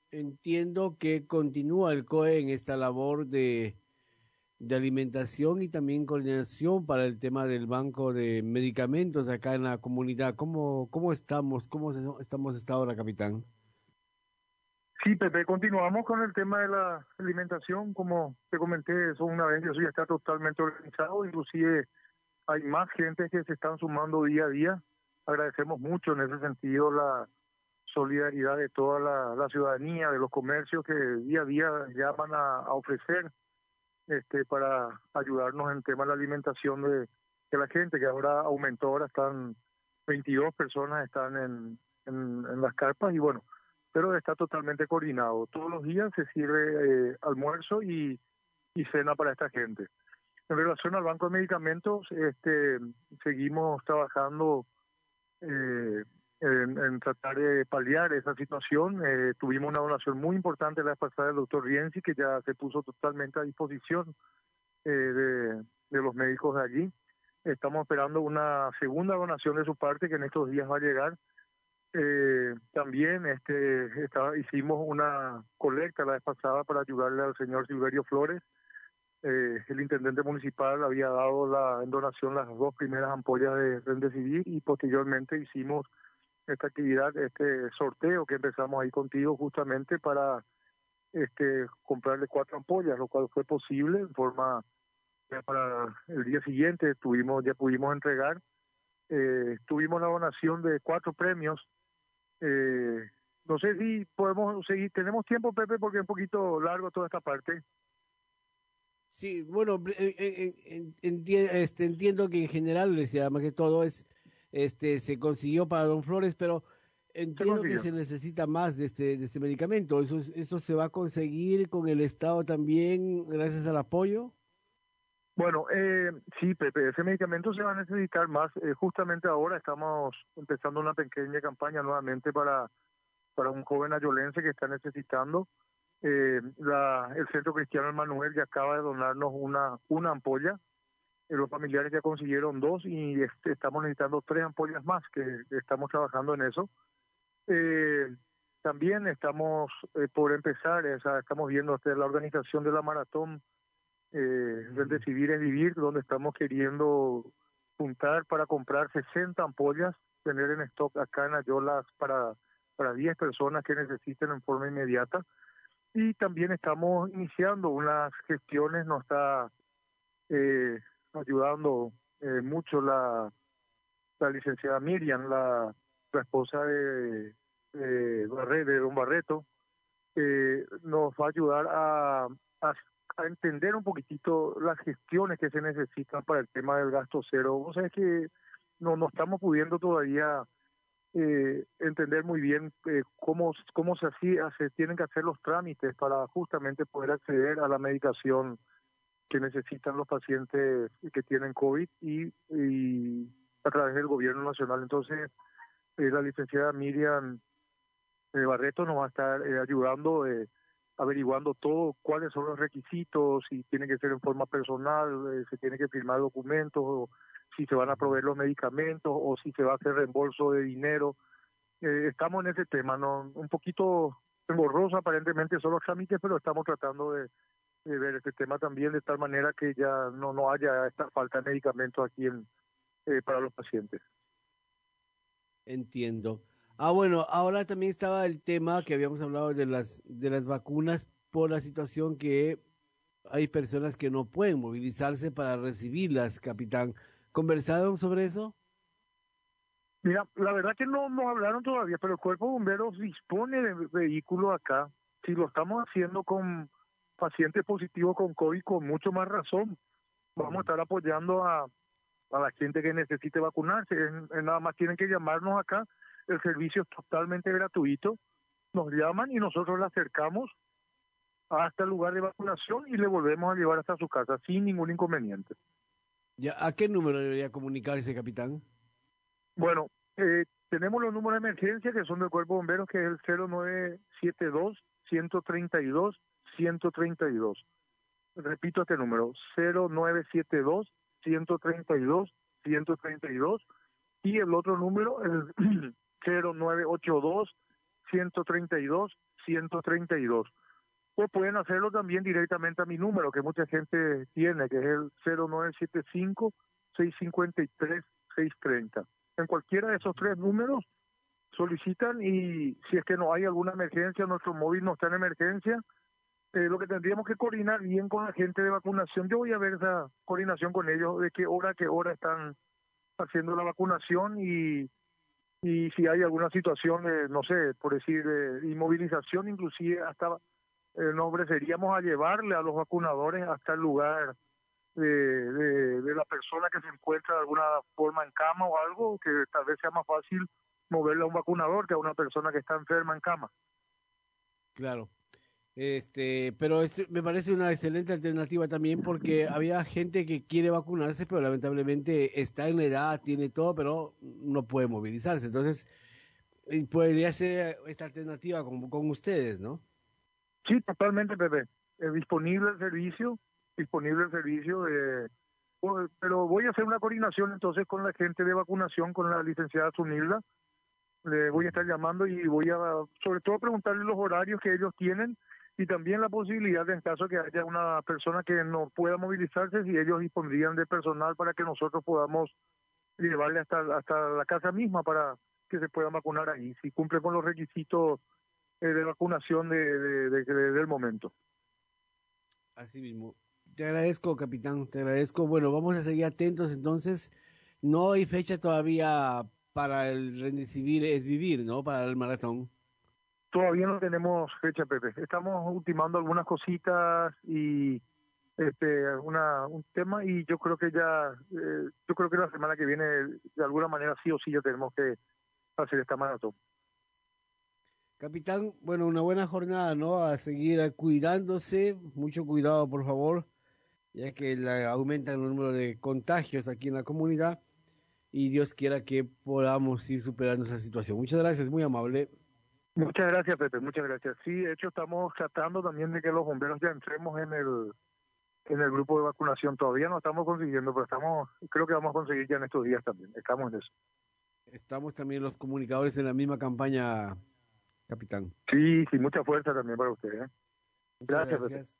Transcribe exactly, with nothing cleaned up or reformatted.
entiendo que continúa el C O E en esta labor de, de alimentación y también coordinación para el tema del banco de medicamentos acá en la comunidad. ¿Cómo, cómo estamos? ¿Cómo se- estamos hasta ahora, capitán? Sí, Pepe, continuamos con el tema de la alimentación. Como te comenté eso una vez, eso ya está totalmente organizado. Inclusive hay más gente que se están sumando día a día. Agradecemos mucho en ese sentido la solidaridad de toda la, la ciudadanía, de los comercios que día a día llaman a, a ofrecer este, para ayudarnos en el tema de la alimentación de, de la gente, que ahora aumentó, ahora están veintidós personas están en, en, en las carpas y bueno, pero está totalmente coordinado. Todos los días se sirve eh, almuerzo y, y cena para esta gente. En relación al banco de medicamentos, este, seguimos trabajando eh, en, en tratar de paliar esa situación. Eh, tuvimos una donación muy importante la vez pasada del doctor Rienzi, que ya se puso totalmente a disposición eh, de, de los médicos de allí. Estamos esperando una segunda donación de su parte que en estos días va a llegar. Eh, también este, estaba, hicimos una colecta la vez pasada para ayudarle al señor Silverio Flores. Eh, el intendente municipal había dado la, en donación las dos primeras ampollas de Remdesivir y posteriormente hicimos esta actividad, este sorteo que empezamos ahí contigo justamente para este comprarle cuatro ampollas, lo cual fue posible en forma ya para el día siguiente tuvimos ya pudimos entregar. Eh, tuvimos la donación de cuatro premios. Eh, no sé si podemos seguir, tenemos tiempo, Pepe, porque es un poquito largo toda esta parte. Sí, bueno, eh, eh, en- enti- este, entiendo que en general, les llama que todo es, este, se consiguió para Don Flores, pero Se entiendo que consiguió. se necesita más de este, de este medicamento. Eso, es- eso se va a conseguir con el Estado también, gracias al apoyo. Bueno, eh, sí, Pepe, ese medicamento se va a necesitar más. Eh, justamente ahora estamos empezando una pequeña campaña nuevamente para, para un joven ayolense que está necesitando. Eh, la, el Centro Cristiano Emmanuel ya acaba de donarnos una, una ampolla. Eh, los familiares ya consiguieron dos y este, estamos necesitando tres ampollas más, que, que estamos trabajando en eso. Eh, También estamos eh, por empezar, o sea, estamos viendo este, la organización de la maratón eh, del Mm. Decidir es Vivir, donde estamos queriendo juntar para comprar sesenta ampollas, tener en stock acá en Ayolas para, para diez personas que necesiten en forma inmediata. Y también estamos iniciando unas gestiones, nos está eh, ayudando eh, mucho la, la licenciada Miriam, la, la esposa de, de, Barre- de don Barreto, eh, nos va a ayudar a, a, a entender un poquitito las gestiones que se necesitan para el tema del gasto cero. O sea, es que no, no estamos pudiendo todavía eh, entender muy bien eh, cómo, cómo se, hacía, se tienen que hacer los trámites para justamente poder acceder a la medicación que necesitan los pacientes que tienen COVID y, y a través del gobierno nacional. Entonces, eh, la licenciada Miriam eh, Barreto nos va a estar eh, ayudando, eh, averiguando todo, cuáles son los requisitos, si tiene que ser en forma personal, eh, se tiene que firmar documentos, o si se van a proveer los medicamentos, o si se va a hacer reembolso de dinero. Eh, estamos en ese tema, ¿no? Un poquito engorroso aparentemente son los trámites, pero estamos tratando de, de ver este tema también de tal manera que ya no, no haya esta falta de medicamentos aquí en, eh, para los pacientes. Entiendo. Ah, bueno, ahora también estaba el tema que habíamos hablado de las, de las vacunas por la situación que hay personas que no pueden movilizarse para recibirlas, capitán. ¿Conversaron sobre eso? Mira, la verdad que no nos hablaron todavía, pero el Cuerpo de Bomberos dispone de vehículos acá. Si lo estamos haciendo con pacientes positivos con COVID, con mucho más razón, vamos a Mm. estar apoyando a, a la gente que necesite vacunarse. Es- es nada más tienen que llamarnos acá. El servicio es totalmente gratuito. Nos llaman y nosotros le acercamos hasta el lugar de vacunación y le volvemos a llevar hasta su casa sin ningún inconveniente. Ya, ¿a qué número debería comunicarse, capitán? Bueno, eh, tenemos los números de emergencia que son del Cuerpo de Bomberos, que es el cero nueve siete dos, uno tres dos, uno tres dos. Repito este número, cero nueve siete dos, uno tres dos, uno tres dos. Y el otro número, el cero nueve ocho dos, uno tres dos, doscientos treinta y dos. O pueden hacerlo también directamente a mi número, que mucha gente tiene, que es el cero nueve siete cinco, seis cinco tres, seis tres cero. En cualquiera de esos tres números solicitan, y si es que no hay alguna emergencia, nuestro móvil no está en emergencia, eh, lo que tendríamos que coordinar bien con la gente de vacunación. Yo voy a ver esa coordinación con ellos, de qué hora, qué hora están haciendo la vacunación, y, y si hay alguna situación, eh, no sé, por decir, de inmovilización, inclusive hasta eh, nos ofreceríamos a llevarle a los vacunadores hasta el lugar de, de, de la persona que se encuentra de alguna forma en cama o algo, que tal vez sea más fácil moverle a un vacunador que a una persona que está enferma en cama. Claro. Este, pero es, me parece una excelente alternativa también porque había gente que quiere vacunarse, pero lamentablemente está en la edad, tiene todo, pero no puede movilizarse. Entonces, eh, podría ser esta alternativa con, con ustedes, ¿no? Sí, totalmente, Pepe. Es disponible el servicio, disponible el servicio de... pues, pero voy a hacer una coordinación entonces con la gente de vacunación, con la licenciada Zunilda. Le voy a estar llamando y voy a, sobre todo, preguntarle los horarios que ellos tienen, y también la posibilidad de, en caso que haya una persona que no pueda movilizarse, si ellos dispondrían de personal para que nosotros podamos llevarle hasta, hasta la casa misma para que se puedan vacunar ahí, si cumple con los requisitos eh, de vacunación de, de, de- de- del momento. Así mismo. Te agradezco, capitán, te agradezco. Bueno, vamos a seguir atentos entonces. No hay fecha todavía para el Rendecibir es vivir, ¿no? Para el maratón. Todavía no tenemos fecha, Pepe. Estamos ultimando algunas cositas y este una un tema, y yo creo que ya eh, yo creo que la semana que viene, de alguna manera, sí o sí ya tenemos que hacer esta maratón. Capitán, bueno, una buena jornada, ¿no? A seguir cuidándose, mucho cuidado, por favor, ya que la, aumenta el número de contagios aquí en la comunidad y Dios quiera que podamos ir superando esa situación. Muchas gracias, muy amable. Muchas gracias, Pepe, muchas gracias. Sí, de hecho estamos tratando también de que los bomberos ya entremos en el en el grupo de vacunación. Todavía no estamos consiguiendo, pero estamos, creo que vamos a conseguir ya en estos días también. Estamos en eso. Estamos también los comunicadores en la misma campaña, capitán. Sí, sí, mucha fuerza también para ustedes, ¿eh? Muchas Gracias, Pepe. gracias.